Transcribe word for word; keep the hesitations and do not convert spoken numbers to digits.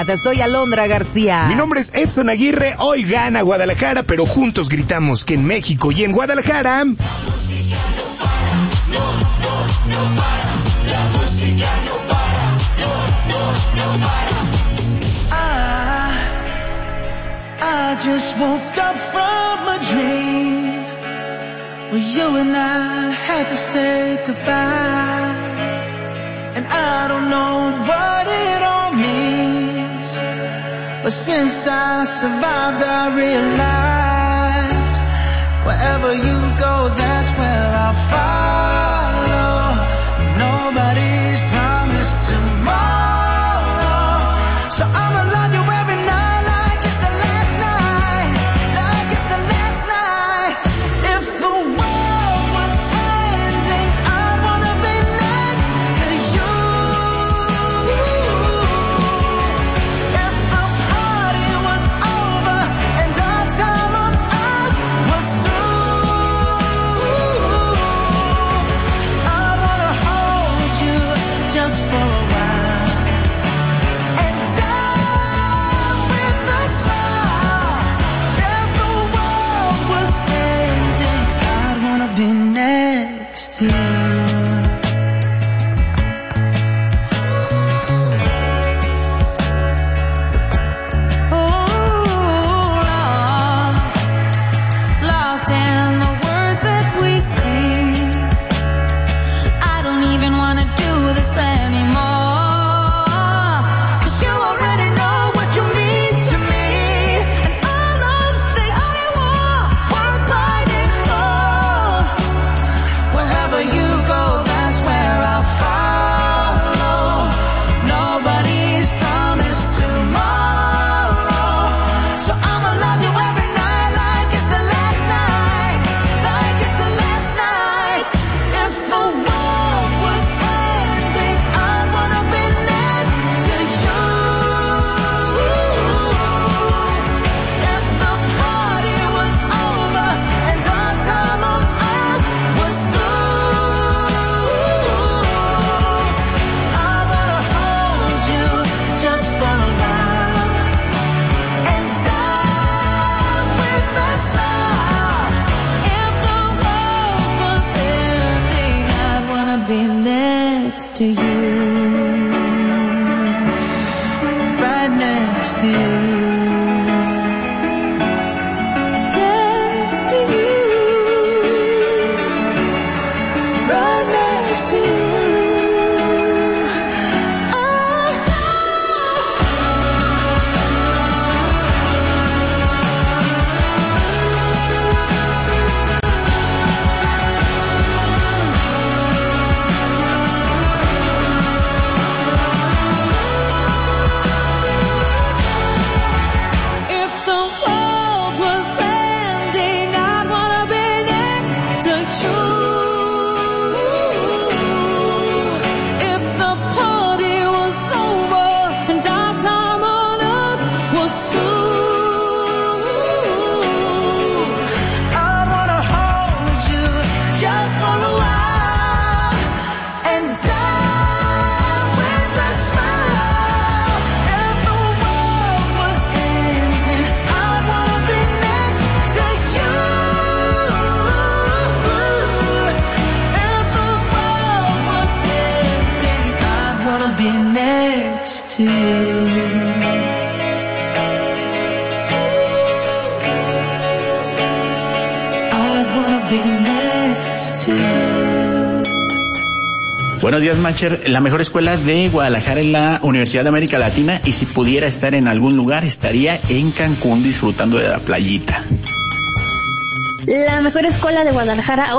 Soy Alondra García. Mi nombre es Edson Aguirre. Hoy gana Guadalajara, pero juntos gritamos que en México y en Guadalajara... La música no para, no, no, no para. La música no para, no, no, no para. I, I just woke up from a dream where you and I had to say goodbye. And I don't know what it all means, but since I survived, I realized wherever you go, that's where I'll follow. Nobody's promised tomorrow, so I'ma love you every night like it's the last night, like it's the last night. If the world was ending, I wanna be next to you. If the party was over and our time on earth was through, I wanna hold you just for a while and die with a smile. If the world was ending, I'd wanna be next to you. Lost in the words that we sing. I don't even wanna do this anymore, 'cause you already know what you mean to me, and all of the only war worth fighting for. Wherever you go, that's where I'll follow. Nobody's promised tomorrow, so I'ma love you every night like it's the last night, like it's the last night. If the world was ending, I wanna be next to you. If the party was over and our time on earth was through, I wanna hold you just for a while and die with a smile. If the world was ending, I'd wanna be next to you, right next to you, next to you, right next to you. Oh, if the world was ending, I'd wanna be next to you. If the party was over and our time on earth was through, I wanna hold you just for a while and die with a smile. If the world was ending, I'd wanna be next to you. If the world was ending, I'd wanna be next to you. I'd wanna be next to you. Buenos días, Mancher. La mejor escuela de Guadalajara es la Universidad de América Latina, y si pudiera estar en algún lugar, estaría en Cancún disfrutando de la playita. La mejor escuela de Guadalajara